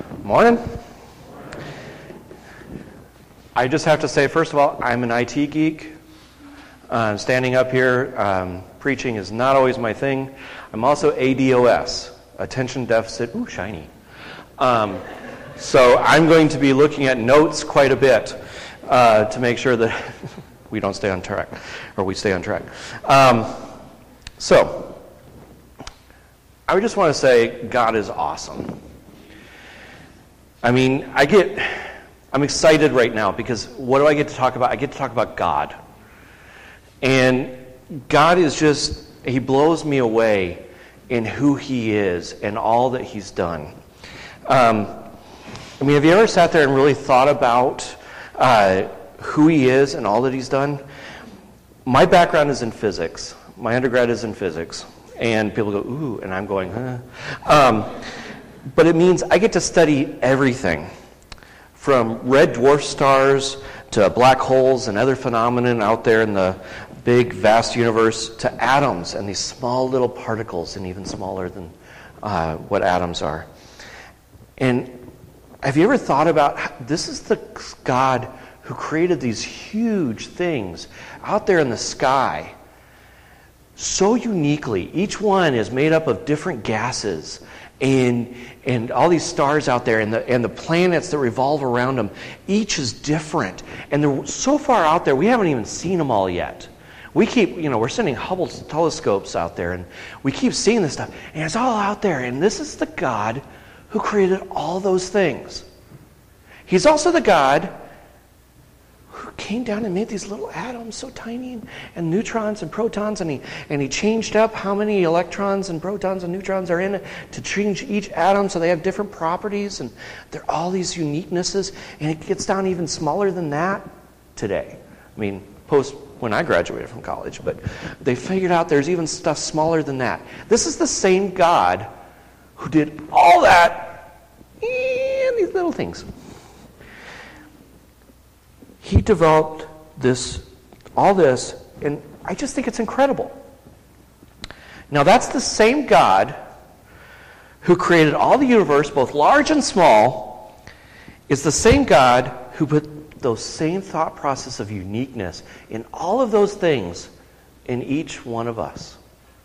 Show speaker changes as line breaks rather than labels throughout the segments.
Morning. I just have to say, first of all, I'm an IT geek. Standing up here, preaching is not always my thing. I'm also ADOS, Attention Deficit, shiny. So I'm going to be looking at notes quite a bit to make sure that we don't stay on track, or we stay on track. So I just want to say God is awesome. I mean, I'm excited right now because what do I get to talk about? I get to talk about God. And God is He blows me away in who He is and all that He's done. Have you ever sat there and really thought about who He is and all that He's done? My background is in physics. My undergrad is in physics. And people go, ooh, and I'm going, huh? But it means I get to study everything, from red dwarf stars to black holes and other phenomena out there in the big, vast universe, to atoms and these small little particles, and even smaller than what atoms are. And have you ever thought about, this is the God who created these huge things out there in the sky so uniquely. Each one is made up of different gases and all these stars out there and the planets that revolve around them. Each is different. And they're so far out there, we haven't even seen them all yet. We keep, we're sending Hubble telescopes out there, and we keep seeing this stuff. And it's all out there. And this is the God who created all those things. He's also the God who came down and made these little atoms so tiny, and neutrons and protons, and he changed up how many electrons and protons and neutrons are in it to change each atom so they have different properties, and there are all these uniquenesses, and it gets down even smaller than that today. Post when I graduated from college, but they figured out there's even stuff smaller than that. This is the same God who did all that and these little things. He developed all this, and I just think it's incredible. Now, that's the same God who created all the universe, both large and small, is the same God who put those same thought process of uniqueness in all of those things in each one of us.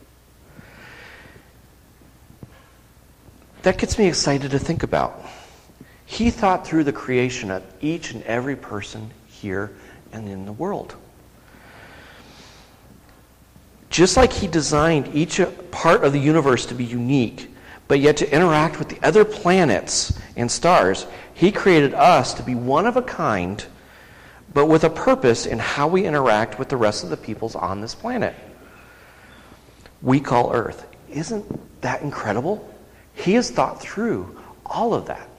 That gets me excited to think about. He thought through the creation of each and every person here and in the world. Just like He designed each part of the universe to be unique, but yet to interact with the other planets and stars, He created us to be one of a kind, but with a purpose in how we interact with the rest of the peoples on this planet we call Earth. Isn't that incredible? He has thought through all of that.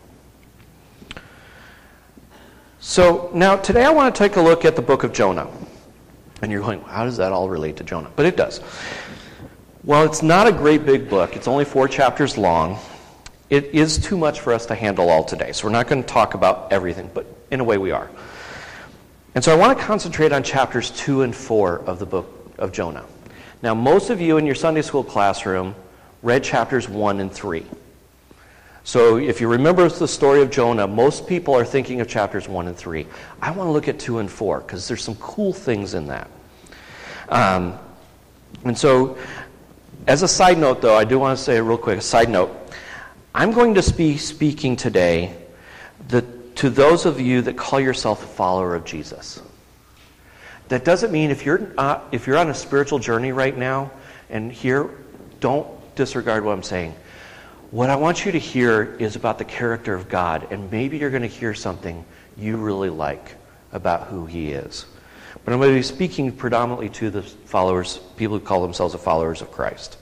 So now today I want to take a look at the book of Jonah. And you're going, how does that all relate to Jonah? But it does. Well, it's not a great big book. It's only 4 chapters long. It is too much for us to handle all today. So we're not going to talk about everything, but in a way we are. And so I want to concentrate on chapters 2 and 4 of the book of Jonah. Now, most of you in your Sunday school classroom read chapters 1 and 3. So if you remember the story of Jonah, most people are thinking of chapters 1 and 3. I want to look at 2 and 4 because there's some cool things in that. And so as a side note, though, I do want to say real quick, a side note. I'm going to be speaking today to those of you that call yourself a follower of Jesus. That doesn't mean if you're on a spiritual journey right now and here, don't disregard what I'm saying. What I want you to hear is about the character of God, and maybe you're going to hear something you really like about who He is. But I'm going to be speaking predominantly to the followers, people who call themselves the followers of Christ.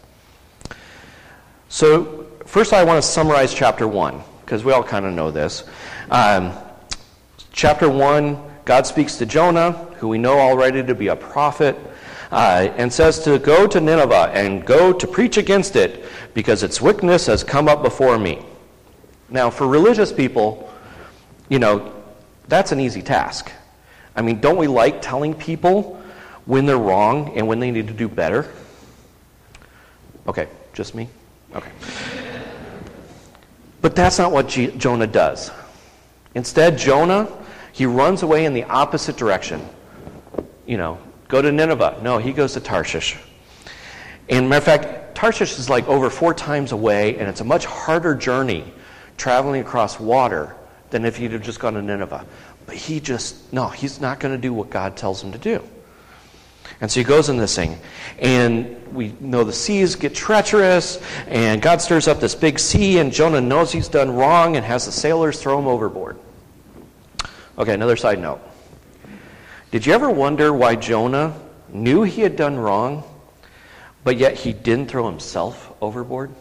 So first I want to summarize chapter 1, because we all kind of know this. Chapter 1, God speaks to Jonah, who we know already to be a prophet, and says to go to Nineveh and go to preach against it because its wickedness has come up before me. Now, for religious people, that's an easy task. Don't we like telling people when they're wrong and when they need to do better? Okay, just me? Okay. But that's not what Jonah does. Instead, Jonah, he runs away in the opposite direction. Go to Nineveh. No, he goes to Tarshish. And matter of fact, Tarshish is like over 4 times away, and it's a much harder journey traveling across water than if he'd have just gone to Nineveh. But he's not going to do what God tells him to do. And so he goes in this thing. And we know the seas get treacherous, and God stirs up this big sea, and Jonah knows he's done wrong and has the sailors throw him overboard. Okay, another side note. Did you ever wonder why Jonah knew he had done wrong, but yet he didn't throw himself overboard?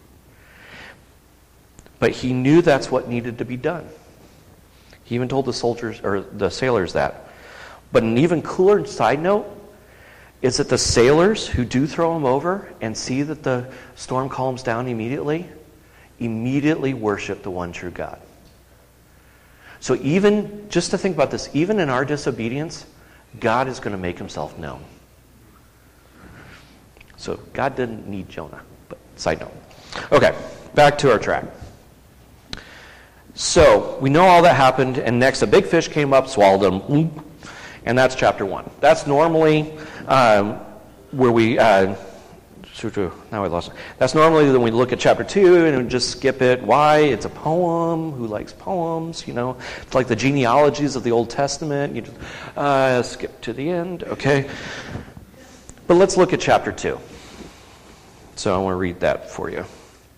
But he knew that's what needed to be done. He even told the sailors that. But an even cooler side note is that the sailors who do throw him over and see that the storm calms down immediately worship the one true God. So even, just to think about this, even in our disobedience, God is going to make himself known. So God didn't need Jonah, but side note. Okay, back to our track. So we know all that happened, and next a big fish came up, swallowed him, and that's chapter 1. That's normally where we... now I lost it. That's normally when we look at chapter 2 and we just skip it. Why? It's a poem. Who likes poems? It's like the genealogies of the Old Testament. You just skip to the end. Okay. But let's look at chapter 2. So I want to read that for you.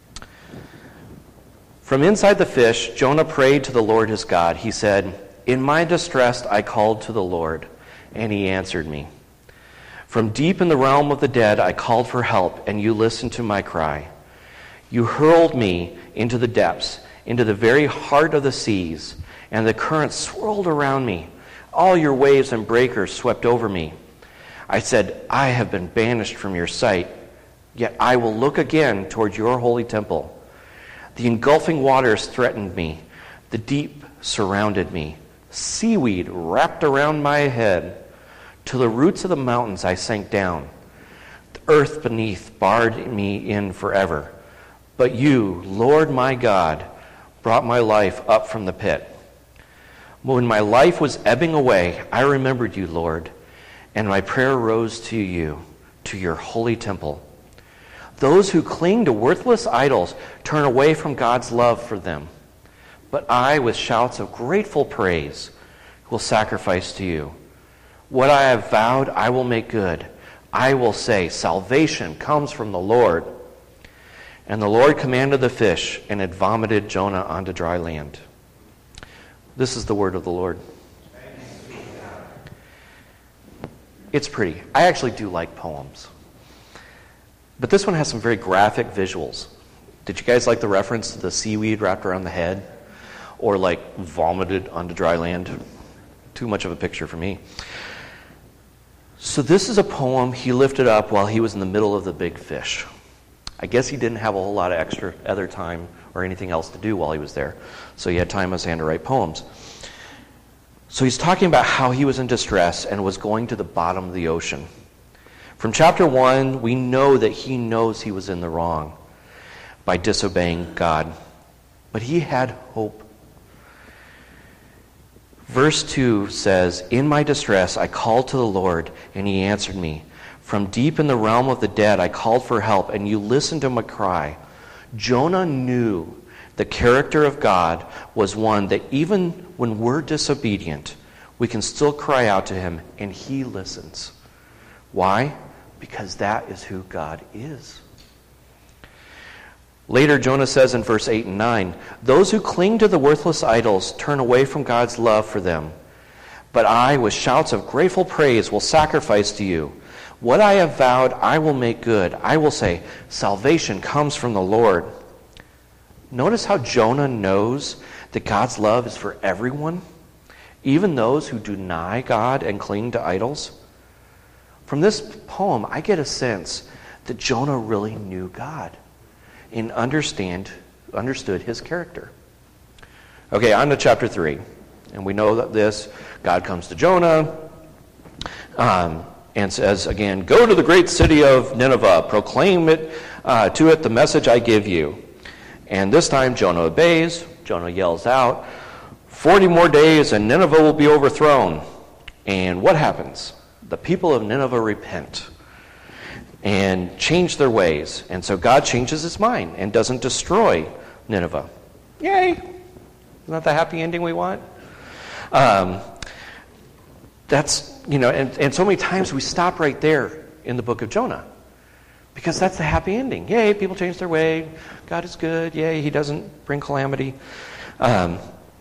From inside the fish, Jonah prayed to the Lord his God. He said, "In my distress I called to the Lord, and he answered me. From deep in the realm of the dead I called for help, and you listened to my cry. You hurled me into the depths, into the very heart of the seas, and the currents swirled around me. All your waves and breakers swept over me. I said, I have been banished from your sight, yet I will look again toward your holy temple. The engulfing waters threatened me. The deep surrounded me. Seaweed wrapped around my head. To the roots of the mountains I sank down. The earth beneath barred me in forever. But you, Lord my God, brought my life up from the pit. When my life was ebbing away, I remembered you, Lord, and my prayer rose to you, to your holy temple. Those who cling to worthless idols turn away from God's love for them. But I, with shouts of grateful praise, will sacrifice to you. What I have vowed, I will make good. I will say, salvation comes from the Lord. And the Lord commanded the fish, and it vomited Jonah onto dry land. This is the word of the Lord. It's pretty. I actually do like poems. But this one has some very graphic visuals. Did you guys like the reference to the seaweed wrapped around the head? Or like vomited onto dry land? Too much of a picture for me. So this is a poem he lifted up while he was in the middle of the big fish. I guess he didn't have a whole lot of extra other time or anything else to do while he was there. So he had time on his hand to write poems. So he's talking about how he was in distress and was going to the bottom of the ocean. From chapter 1, we know that he knows he was in the wrong by disobeying God. But he had hope. Verse 2 says, In my distress I called to the Lord, and he answered me. From deep in the realm of the dead I called for help, and you listened to my cry. Jonah knew the character of God was one that even when we're disobedient, we can still cry out to him, and he listens. Why? Because that is who God is. Later, Jonah says in verse 8 and 9, Those who cling to the worthless idols turn away from God's love for them. But I, with shouts of grateful praise, will sacrifice to you. What I have vowed, I will make good. I will say, salvation comes from the Lord. Notice how Jonah knows that God's love is for everyone, even those who deny God and cling to idols. From this poem, I get a sense that Jonah really knew God and understood his character. Okay, on to chapter 3. And we know that God comes to Jonah and says again, Go to the great city of Nineveh, proclaim it to it the message I give you. And this time Jonah obeys. Jonah yells out, 40 more days and Nineveh will be overthrown. And what happens? The people of Nineveh repent and change their ways. And so God changes his mind and doesn't destroy Nineveh. Yay! Isn't that the happy ending we want? That's, and so many times we stop right there in the book of Jonah. Because that's the happy ending. Yay, people change their way. God is good. Yay, he doesn't bring calamity. And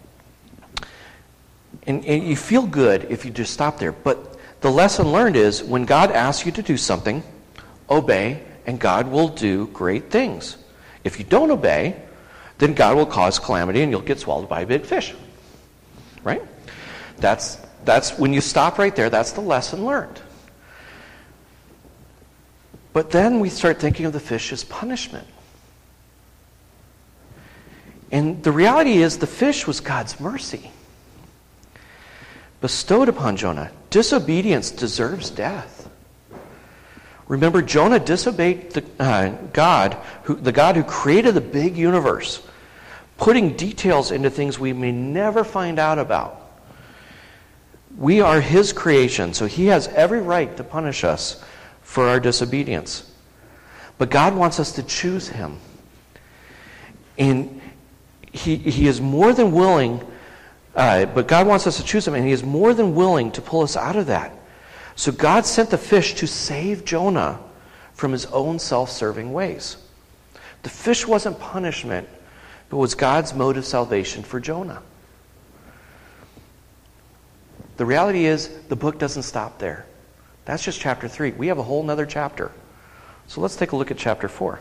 you feel good if you just stop there. But the lesson learned is when God asks you to do something, obey, and God will do great things. If you don't obey, then God will cause calamity and you'll get swallowed by a big fish. Right? That's when you stop right there, that's the lesson learned. But then we start thinking of the fish as punishment. And the reality is the fish was God's mercy bestowed upon Jonah. Disobedience deserves death. Remember, Jonah disobeyed the God who created the big universe, putting details into things we may never find out about. We are his creation, so he has every right to punish us for our disobedience. But God wants us to choose him. And he is more than willing, but God wants us to choose him, and he is more than willing to pull us out of that. So God sent the fish to save Jonah from his own self-serving ways. The fish wasn't punishment, but was God's mode of salvation for Jonah. The reality is, the book doesn't stop there. That's just chapter 3. We have a whole other chapter. So let's take a look at chapter 4.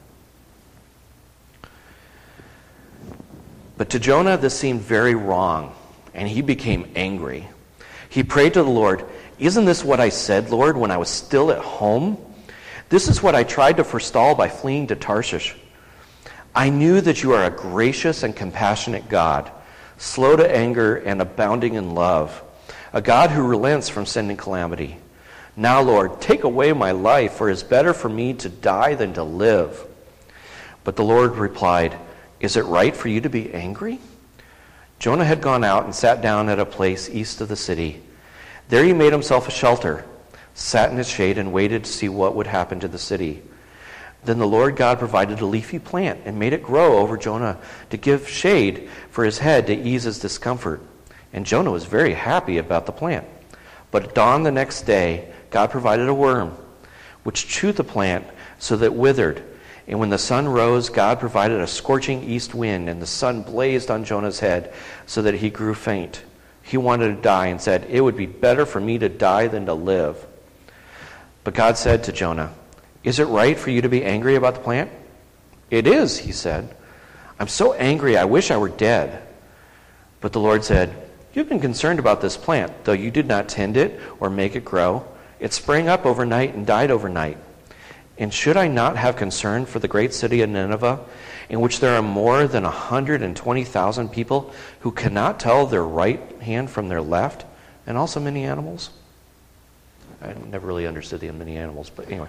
But to Jonah, this seemed very wrong, and he became angry. He prayed to the Lord, "Isn't this what I said, Lord, when I was still at home? This is what I tried to forestall by fleeing to Tarshish. I knew that you are a gracious and compassionate God, slow to anger and abounding in love, a God who relents from sending calamity. Now, Lord, take away my life, for it is better for me to die than to live." But the Lord replied, "Is it right for you to be angry?" Jonah had gone out and sat down at a place east of the city. There he made himself a shelter, sat in its shade, and waited to see what would happen to the city. Then the Lord God provided a leafy plant and made it grow over Jonah to give shade for his head to ease his discomfort. And Jonah was very happy about the plant. But at dawn the next day, God provided a worm, which chewed the plant so that it withered. And when the sun rose, God provided a scorching east wind, and the sun blazed on Jonah's head so that he grew faint. He wanted to die and said, "It would be better for me to die than to live." But God said to Jonah, "Is it right for you to be angry about the plant?" "It is," he said. "I'm so angry, I wish I were dead." But the Lord said, "You've been concerned about this plant, though you did not tend it or make it grow. It sprang up overnight and died overnight. And should I not have concern for the great city of Nineveh, in which there are more than 120,000 people who cannot tell their right hand from their left, and also many animals?" I never really understood the many animals, but anyway.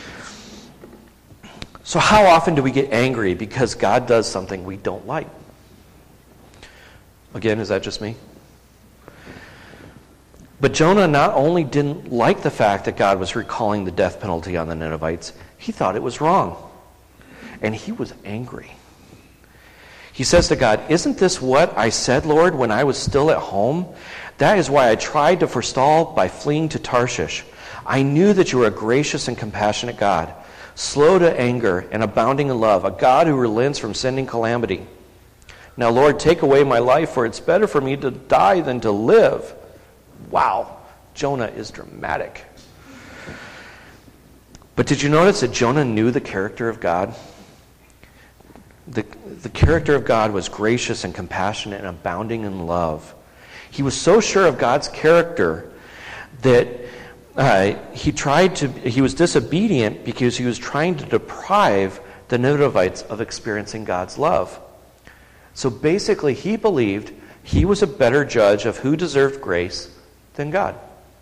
So how often do we get angry because God does something we don't like? Again, is that just me? But Jonah not only didn't like the fact that God was recalling the death penalty on the Ninevites, he thought it was wrong. And he was angry. He says to God, "Isn't this what I said, Lord, when I was still at home? That is why I tried to forestall by fleeing to Tarshish. I knew that you were a gracious and compassionate God, slow to anger and abounding in love, a God who relents from sending calamity. Now, Lord, take away my life, for it's better for me to die than to live." Wow, Jonah is dramatic. But did you notice that Jonah knew the character of God? The character of God was gracious and compassionate and abounding in love. He was so sure of God's character that he was disobedient because he was trying to deprive the Ninevites of experiencing God's love. So basically, he believed he was a better judge of who deserved grace than God.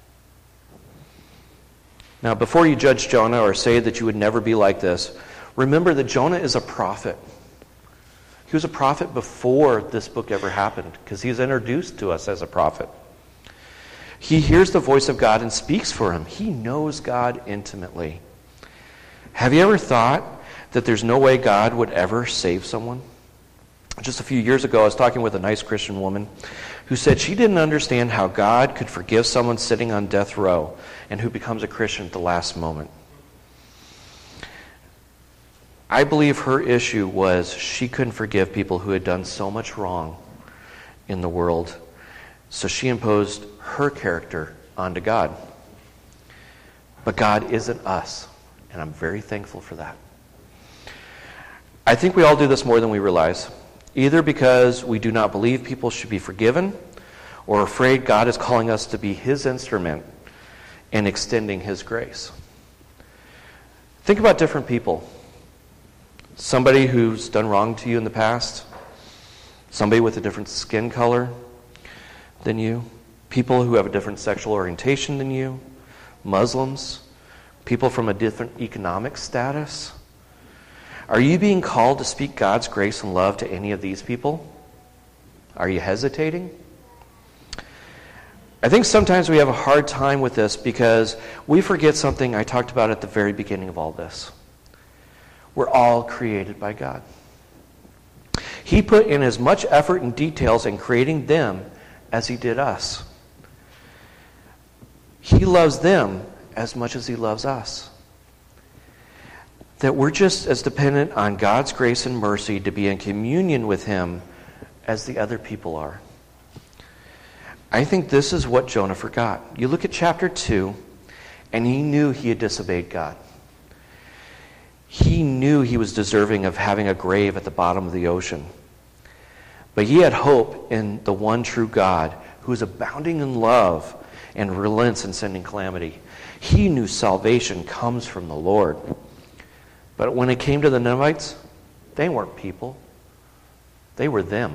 Now, before you judge Jonah or say that you would never be like this, remember that Jonah is a prophet. He was a prophet before this book ever happened, because he's introduced to us as a prophet. He hears the voice of God and speaks for him. He knows God intimately. Have you ever thought that there's no way God would ever save someone? Just a few years ago, I was talking with a nice Christian woman who said she didn't understand how God could forgive someone sitting on death row and who becomes a Christian at the last moment. I believe her issue was she couldn't forgive people who had done so much wrong in the world. So she imposed her character onto God. But God isn't us, and I'm very thankful for that. I think we all do this more than we realize, either because we do not believe people should be forgiven, or afraid God is calling us to be his instrument in extending his grace. Think about different people. Somebody who's done wrong to you in the past, somebody with a different skin color than you, people who have a different sexual orientation than you, Muslims, people from a different economic status. Are you being called to speak God's grace and love to any of these people? Are you hesitating? I think sometimes we have a hard time with this because we forget something I talked about at the very beginning of all this. We're all created by God. He put in as much effort and details in creating them as he did us. He loves them as much as he loves us. That we're just as dependent on God's grace and mercy to be in communion with him as the other people are. I think this is what Jonah forgot. You look at chapter 2, and he knew he had disobeyed God. He knew he was deserving of having a grave at the bottom of the ocean. But he had hope in the one true God who is abounding in love and relents in sending calamity. He knew salvation comes from the Lord. But when it came to the Ninevites, they weren't people. They were them.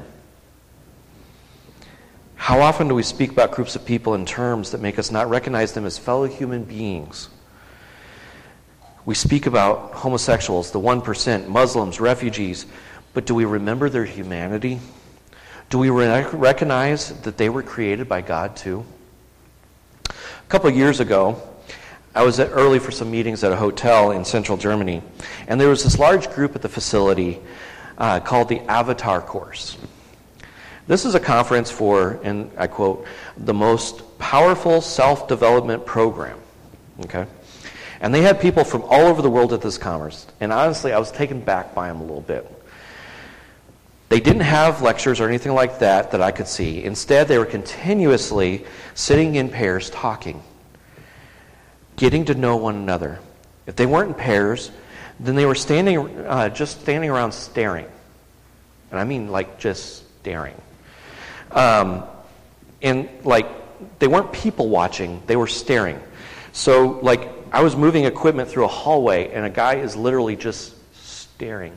How often do we speak about groups of people in terms that make us not recognize them as fellow human beings? We speak about homosexuals, the 1%, Muslims, refugees, but do we remember their humanity? Do we recognize that they were created by God too? A couple of years ago, I was early for some meetings at a hotel in central Germany, and there was this large group at the facility called the Avatar Course. This is a conference for, and I quote, the most powerful self-development program. Okay? And they had people from all over the world at this conference. And honestly, I was taken back by them a little bit. They didn't have lectures or anything like that I could see. Instead, they were continuously sitting in pairs talking, getting to know one another. If they weren't in pairs, then they were just standing around staring. And I mean like just staring. And like they weren't people watching, they were staring. So like I was moving equipment through a hallway and a guy is literally just staring.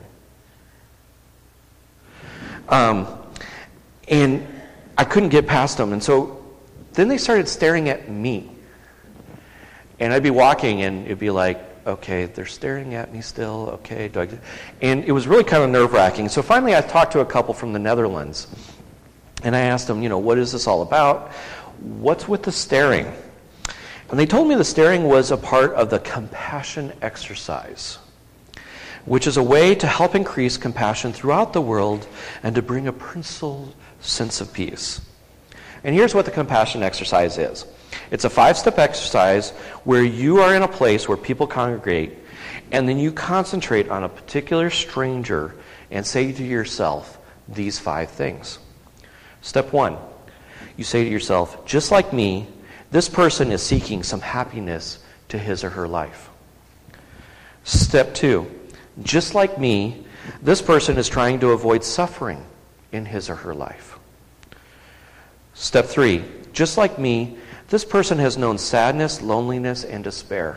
And I couldn't get past them. And so then they started staring at me. And I'd be walking and it'd be like, okay, they're staring at me still. Okay, and it was really kind of nerve-wracking. So finally I talked to a couple from the Netherlands. And I asked them, what is this all about? What's with the staring? And they told me the staring was a part of the compassion exercise, which is a way to help increase compassion throughout the world and to bring a personal sense of peace. And here's what the compassion exercise is. It's a 5-step exercise where you are in a place where people congregate, and then you concentrate on a particular stranger and say to yourself these 5 things. Step 1, you say to yourself, just like me, this person is seeking some happiness to his or her life. Step 2, just like me, this person is trying to avoid suffering in his or her life. Step 3, just like me, this person has known sadness, loneliness, and despair.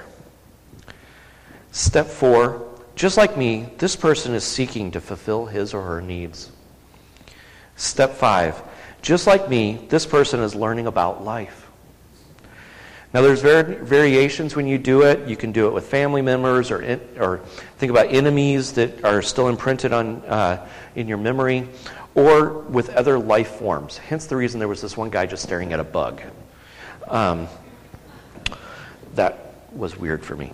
Step 4, just like me, this person is seeking to fulfill his or her needs. Step 5, just like me, this person is learning about life. Now, there's variations when you do it. You can do it with family members, or think about enemies that are still imprinted on in your memory, or with other life forms. Hence the reason there was this one guy just staring at a bug. That was weird for me.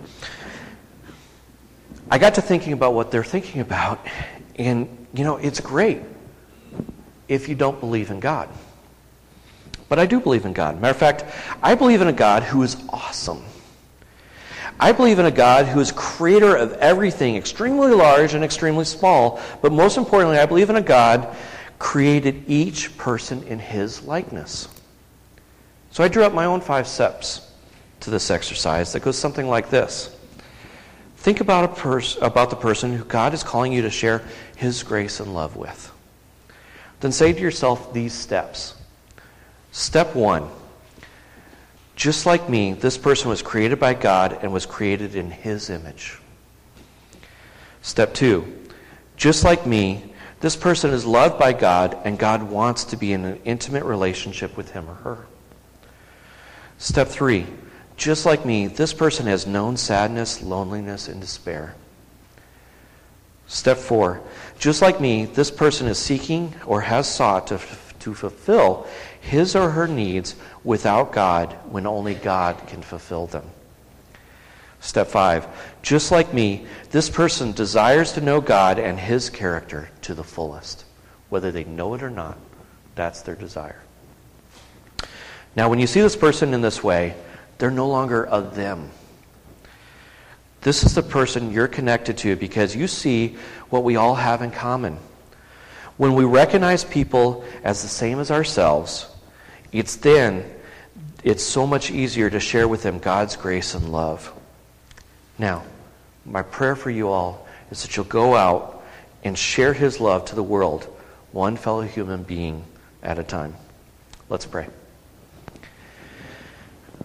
I got to thinking about what they're thinking about, and, it's great if you don't believe in God. But I do believe in God. Matter of fact, I believe in a God who is awesome. I believe in a God who is creator of everything, extremely large and extremely small. But most importantly, I believe in a God created each person in his likeness. So I drew up my own 5 steps to this exercise that goes something like this. Think about the person who God is calling you to share his grace and love with. Then say to yourself these steps. Step 1, just like me, this person was created by God and was created in his image. Step 2, just like me, this person is loved by God and God wants to be in an intimate relationship with him or her. Step 3, just like me, this person has known sadness, loneliness, and despair. Step 4, just like me, this person is seeking or has sought to fulfill his or her needs without God when only God can fulfill them. Step 5, just like me, this person desires to know God and his character to the fullest. Whether they know it or not, that's their desire. Now, when you see this person in this way, they're no longer a them. This is the person you're connected to because you see what we all have in common. When we recognize people as the same as ourselves, it's so much easier to share with them God's grace and love. Now, my prayer for you all is that you'll go out and share his love to the world, one fellow human being at a time. Let's pray.